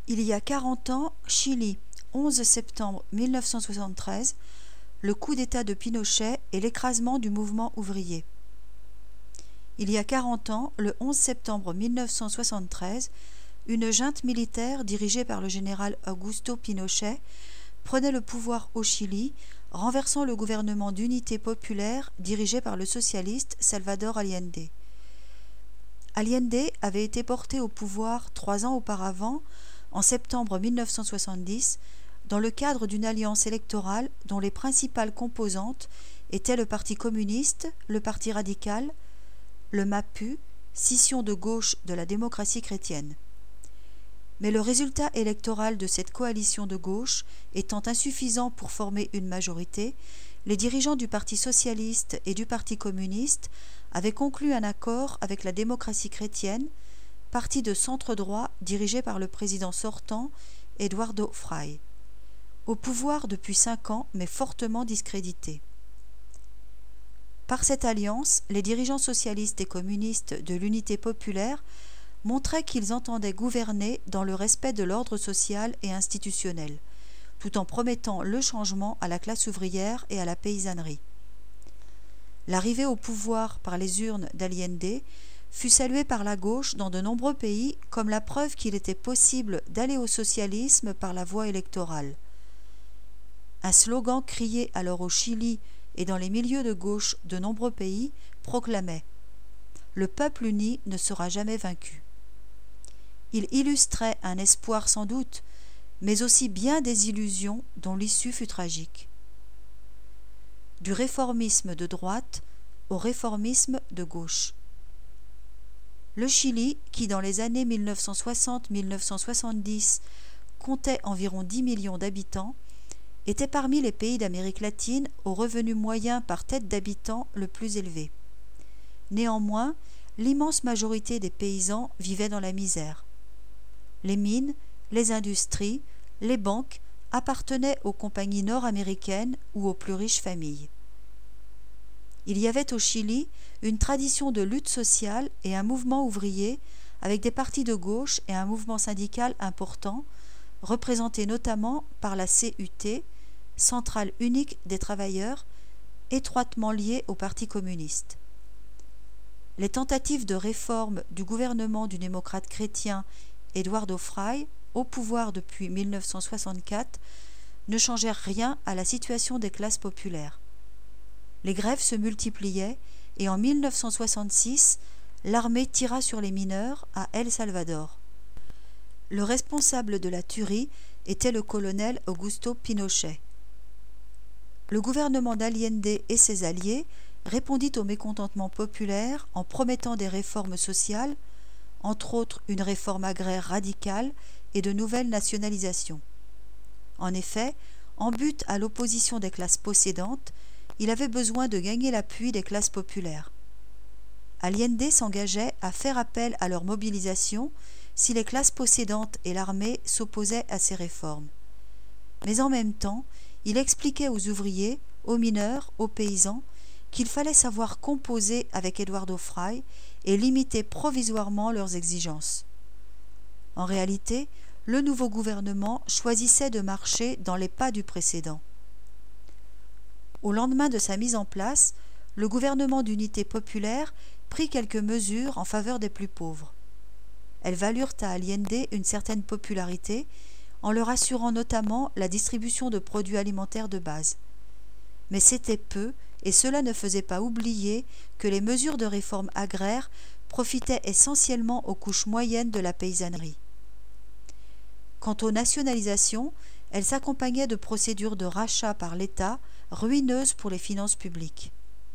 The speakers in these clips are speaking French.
Il y a 40 ans, Chili, 11 septembre 1973, le coup d'État de Pinochet et l'écrasement du mouvement ouvrier. Il y a 40 ans, le 11 septembre 1973, une junte militaire dirigée par le général Augusto Pinochet prenait le pouvoir au Chili, renversant le gouvernement d'unité populaire dirigé par le socialiste Salvador Allende. Allende avait été porté au pouvoir 3 ans auparavant, en septembre 1970, dans le cadre d'une alliance électorale dont les principales composantes étaient le Parti communiste, le Parti radical, le MAPU, scission de gauche de la démocratie chrétienne. Mais le résultat électoral de cette coalition de gauche étant insuffisant pour former une majorité, les dirigeants du Parti socialiste et du Parti communiste avaient conclu un accord avec la démocratie chrétienne, parti de centre-droit dirigé par le président sortant Eduardo Frei, au pouvoir depuis 5 ans mais fortement discrédité. Par cette alliance, les dirigeants socialistes et communistes de l'unité populaire montraient qu'ils entendaient gouverner dans le respect de l'ordre social et institutionnel, tout en promettant le changement à la classe ouvrière et à la paysannerie. L'arrivée au pouvoir par les urnes d'Allende fut saluée par la gauche dans de nombreux pays comme la preuve qu'il était possible d'aller au socialisme par la voie électorale. Un slogan crié alors au Chili et dans les milieux de gauche de nombreux pays proclamait « Le peuple uni ne sera jamais vaincu ». Il illustrait un espoir sans doute, mais aussi bien des illusions dont l'issue fut tragique. Du réformisme de droite au réformisme de gauche. Le Chili, qui dans les années 1960-1970 comptait environ 10 millions d'habitants, était parmi les pays d'Amérique latine au revenu moyen par tête d'habitant le plus élevé. Néanmoins, l'immense majorité des paysans vivaient dans la misère. Les mines, les industries, les banques appartenaient aux compagnies nord-américaines ou aux plus riches familles. Il y avait au Chili une tradition de lutte sociale et un mouvement ouvrier avec des partis de gauche et un mouvement syndical important, représenté notamment par la CUT, Centrale unique des travailleurs, étroitement liée au Parti communiste. Les tentatives de réforme du gouvernement du démocrate chrétien Eduardo Frei, au pouvoir depuis 1964, ne changèrent rien à la situation des classes populaires. Les grèves se multipliaient et en 1966, l'armée tira sur les mineurs à El Salvador. Le responsable de la tuerie était le colonel Augusto Pinochet. Le gouvernement d'Allende et ses alliés répondit au mécontentement populaire en promettant des réformes sociales, entre autres une réforme agraire radicale et de nouvelles nationalisations. En effet, en but à l'opposition des classes possédantes, il avait besoin de gagner l'appui des classes populaires. Allende s'engageait à faire appel à leur mobilisation si les classes possédantes et l'armée s'opposaient à ces réformes. Mais en même temps, il expliquait aux ouvriers, aux mineurs, aux paysans qu'il fallait savoir composer avec Eduardo Frei et limiter provisoirement leurs exigences. En réalité, le nouveau gouvernement choisissait de marcher dans les pas du précédent. Au lendemain de sa mise en place, le gouvernement d'unité populaire prit quelques mesures en faveur des plus pauvres. Elles valurent à Allende une certaine popularité, en leur assurant notamment la distribution de produits alimentaires de base. Mais c'était peu, et cela ne faisait pas oublier que les mesures de réforme agraire profitaient essentiellement aux couches moyennes de la paysannerie. Quant aux nationalisations, elles s'accompagnaient de procédures de rachat par l'État ruineuses pour les finances publiques.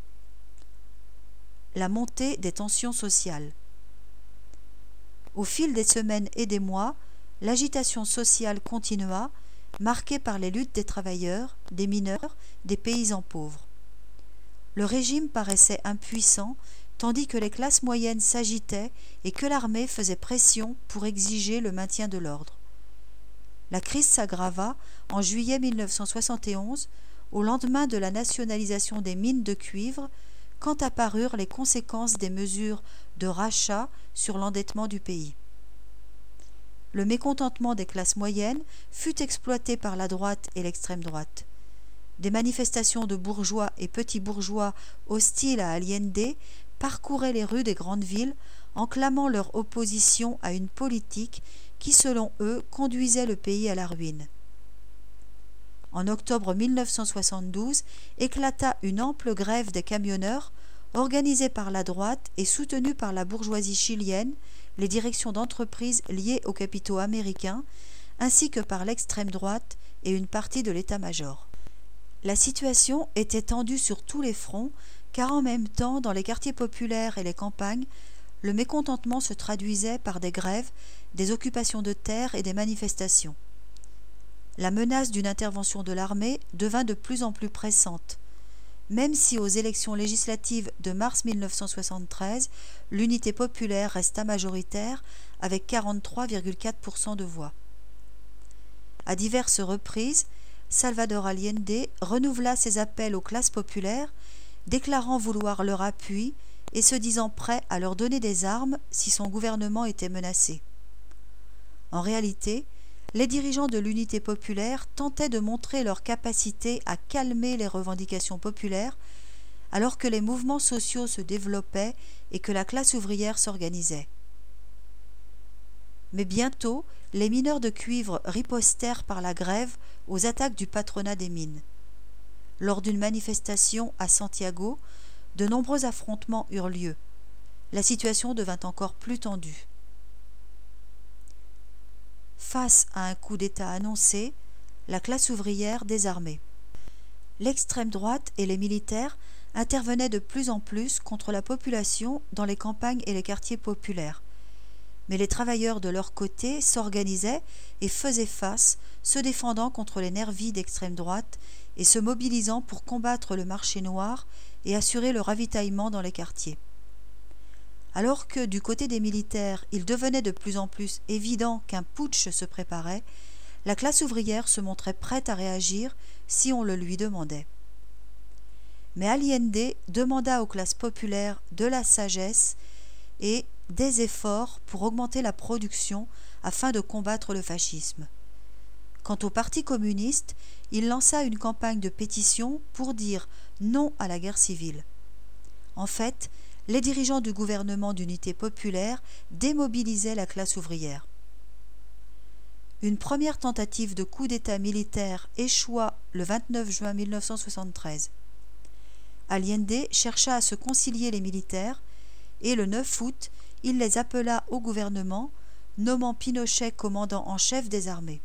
La montée des tensions sociales. Au fil des semaines et des mois, l'agitation sociale continua, marquée par les luttes des travailleurs, des mineurs, des paysans pauvres. Le régime paraissait impuissant, tandis que les classes moyennes s'agitaient et que l'armée faisait pression pour exiger le maintien de l'ordre. La crise s'aggrava en juillet 1971, au lendemain de la nationalisation des mines de cuivre, quand apparurent les conséquences des mesures de rachat sur l'endettement du pays. le mécontentement des classes moyennes fut exploité par la droite et l'extrême droite. Des manifestations de bourgeois et petits bourgeois hostiles à Allende parcouraient les rues des grandes villes en clamant leur opposition à une politique qui, selon eux, conduisait le pays à la ruine. En octobre 1972 éclata une ample grève des camionneurs organisée par la droite et soutenue par la bourgeoisie chilienne, les directions d'entreprises liées aux capitaux américains, ainsi que par l'extrême droite et une partie de l'état-major. La situation était tendue sur tous les fronts, car en même temps, dans les quartiers populaires et les campagnes, le mécontentement se traduisait par des grèves, des occupations de terres et des manifestations. La menace d'une intervention de l'armée devint de plus en plus pressante. Même si aux élections législatives de mars 1973, l'unité populaire resta majoritaire avec 43,4% de voix. À diverses reprises, Salvador Allende renouvela ses appels aux classes populaires, déclarant vouloir leur appui et se disant prêt à leur donner des armes si son gouvernement était menacé. En réalité, les dirigeants de l'unité populaire tentaient de montrer leur capacité à calmer les revendications populaires alors que les mouvements sociaux se développaient et que la classe ouvrière s'organisait. Mais bientôt, les mineurs de cuivre ripostèrent par la grève aux attaques du patronat des mines. Lors d'une manifestation à Santiago, de nombreux affrontements eurent lieu. La situation devint encore plus tendue. Face à un coup d'État annoncé, la classe ouvrière désarmée. L'extrême droite et les militaires intervenaient de plus en plus contre la population dans les campagnes et les quartiers populaires. Mais les travailleurs de leur côté s'organisaient et faisaient face, se défendant contre les nervis d'extrême droite et se mobilisant pour combattre le marché noir et assurer le ravitaillement dans les quartiers. Alors que, du côté des militaires, il devenait de plus en plus évident qu'un putsch se préparait, la classe ouvrière se montrait prête à réagir si on le lui demandait. Mais Allende demanda aux classes populaires de la sagesse et des efforts pour augmenter la production afin de combattre le fascisme. Quant au Parti communiste, il lança une campagne de pétition pour dire non à la guerre civile. En fait, les dirigeants du gouvernement d'unité populaire démobilisaient la classe ouvrière. Une première tentative de coup d'État militaire échoua le 29 juin 1973. Allende chercha à se concilier les militaires et le 9 août, il les appela au gouvernement, nommant Pinochet commandant en chef des armées.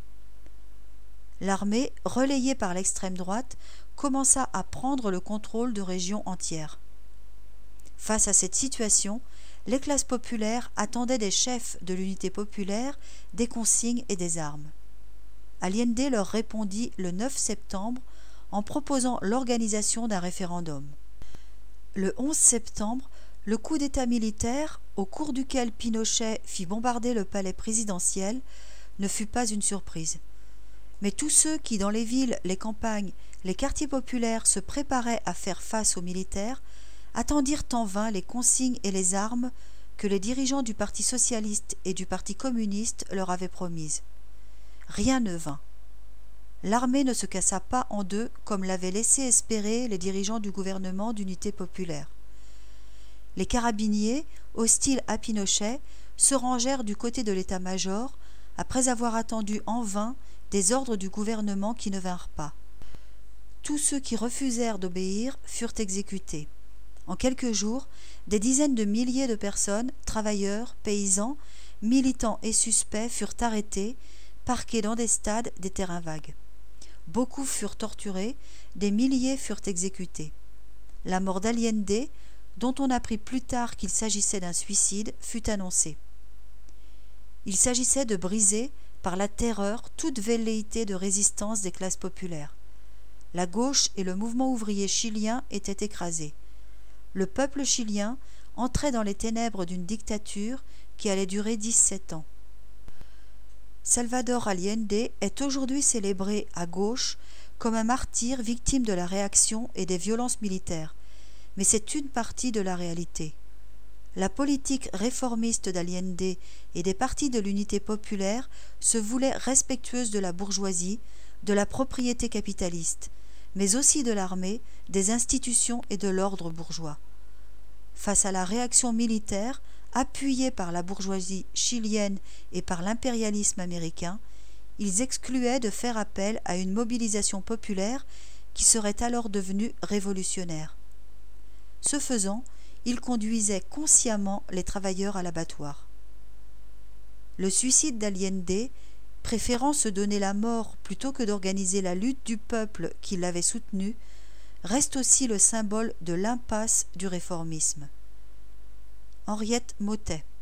L'armée, relayée par l'extrême droite, commença à prendre le contrôle de régions entières. Face à cette situation, les classes populaires attendaient des chefs de l'unité populaire des consignes et des armes. Allende leur répondit le 9 septembre en proposant l'organisation d'un référendum. Le 11 septembre, le coup d'État militaire, au cours duquel Pinochet fit bombarder le palais présidentiel, ne fut pas une surprise. Mais tous ceux qui, dans les villes, les campagnes, les quartiers populaires se préparaient à faire face aux militaires, attendirent en vain les consignes et les armes que les dirigeants du Parti socialiste et du Parti communiste leur avaient promises. Rien ne vint. L'armée ne se cassa pas en deux comme l'avaient laissé espérer les dirigeants du gouvernement d'unité populaire. Les carabiniers, hostiles à Pinochet, se rangèrent du côté de l'état-major après avoir attendu en vain des ordres du gouvernement qui ne vinrent pas. Tous ceux qui refusèrent d'obéir furent exécutés. En quelques jours, des dizaines de milliers de personnes, travailleurs, paysans, militants et suspects furent arrêtés, parqués dans des stades, des terrains vagues. Beaucoup furent torturés, des milliers furent exécutés. La mort d'Allende, dont on apprit plus tard qu'il s'agissait d'un suicide, fut annoncée. Il s'agissait de briser, par la terreur, toute velléité de résistance des classes populaires. La gauche et le mouvement ouvrier chilien étaient écrasés. Le peuple chilien entrait dans les ténèbres d'une dictature qui allait durer 17 ans. Salvador Allende est aujourd'hui célébré à gauche comme un martyr victime de la réaction et des violences militaires, mais c'est une partie de la réalité. la politique réformiste d'Allende et des partis de l'unité populaire se voulait respectueuse de la bourgeoisie, de la propriété capitaliste, mais aussi de l'armée, des institutions et de l'ordre bourgeois. Face à la réaction militaire, appuyée par la bourgeoisie chilienne et par l'impérialisme américain, ils excluaient de faire appel à une mobilisation populaire qui serait alors devenue révolutionnaire. Ce faisant, ils conduisaient consciemment les travailleurs à l'abattoir. Le suicide d'Allende, préférant se donner la mort plutôt que d'organiser la lutte du peuple qui l'avait soutenu, reste aussi le symbole de l'impasse du réformisme. Henriette Mottet.